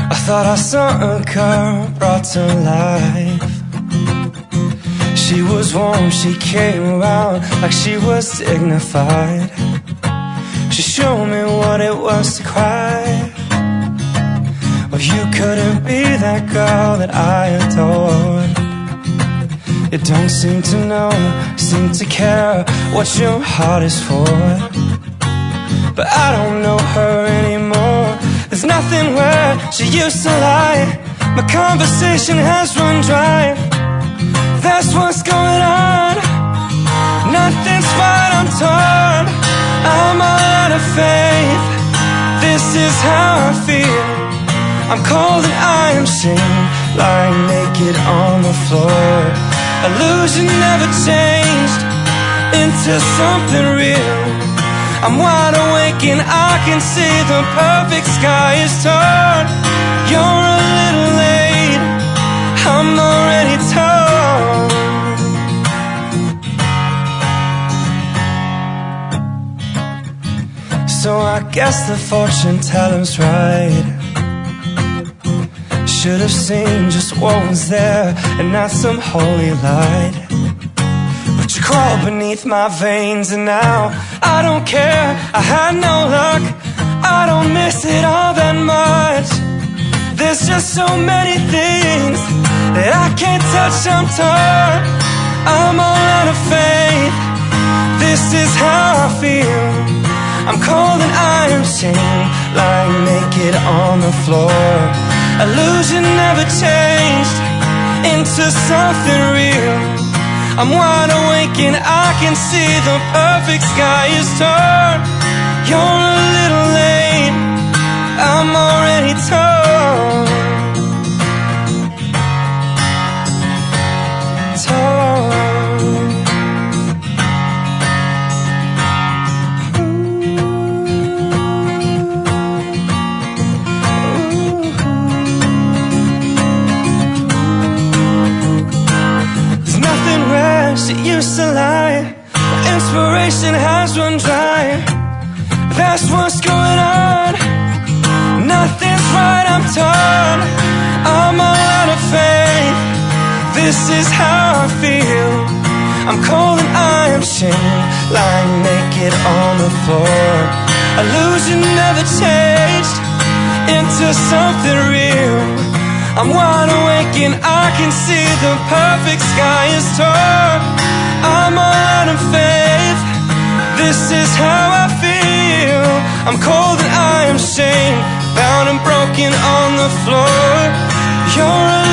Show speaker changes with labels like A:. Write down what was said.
A: I thought I saw a girl brought to life. She was warm, she came around like she was dignified. She showed me what it was to cry. Well, you couldn't be that girl that I adored. You don't seem to know, seem to care what your heart is for. But I don't know her anymore. There's nothing where she used to lie. My conversation has run dry. That's what's going on. Nothing's right, I'm torn. I'm all out of faith. This is how I feel. I'm cold and I am shamed, lying naked on the floor. Illusion never changed into something real. I'm wide awake and I can see the perfect sky is torn. You're a little late, I'm already torn. So I guess the fortune teller's right. Should have seen just what was there and not some holy light. But you crawled beneath my veins and now I don't care, I had no luck. I don't miss it all that much. There's just so many things that I can't touch, I'm torn. I'm all out of faith. This is how I feel. I'm cold and I am shamed, lying naked on the floor. Illusion never changed into something real. I'm wide awake and I can see the perfect sky is torn. You're a little late, I'm already torn. She used to lie. My inspiration has run dry. That's what's going on. Nothing's right, I'm torn. I'm all out of faith. This is how I feel. I'm cold and I am shamed, lying naked on the floor. Illusion never changed into something real. I'm wide awake and I can see the perfect sky is torn. I'm all out of faith. This is how I feel. I'm cold and I am shamed, bound and broken on the floor. You're